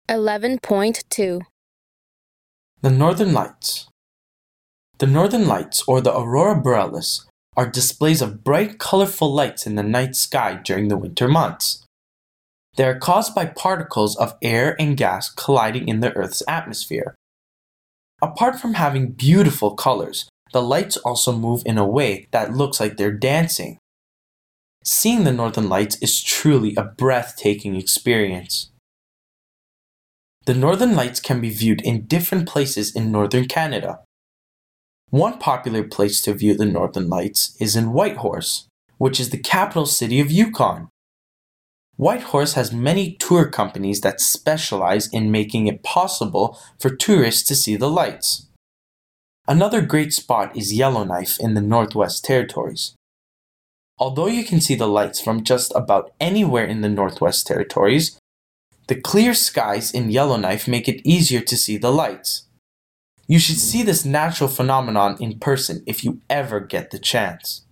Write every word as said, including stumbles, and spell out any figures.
eleven point two. The Northern Lights. The Northern Lights, or the aurora borealis, are displays of bright, colorful lights in the night sky during the winter months. They are caused by particles of air and gas colliding in the Earth's atmosphere. Apart from having beautiful colors, the lights also move in a way that looks like they're dancing. Seeing the Northern Lights is truly a breathtaking experience. The Northern Lights can be viewed in different places in northern Canada. One popular place to view the Northern Lights is in Whitehorse, which is the capital city of Yukon. Whitehorse has many tour companies that specialize in making it possible for tourists to see the lights. Another great spot is Yellowknife in the Northwest Territories. Although you can see the lights from just about anywhere in the Northwest Territories, the clear skies in Yellowknife make it easier to see the lights. You should see this natural phenomenon in person if you ever get the chance.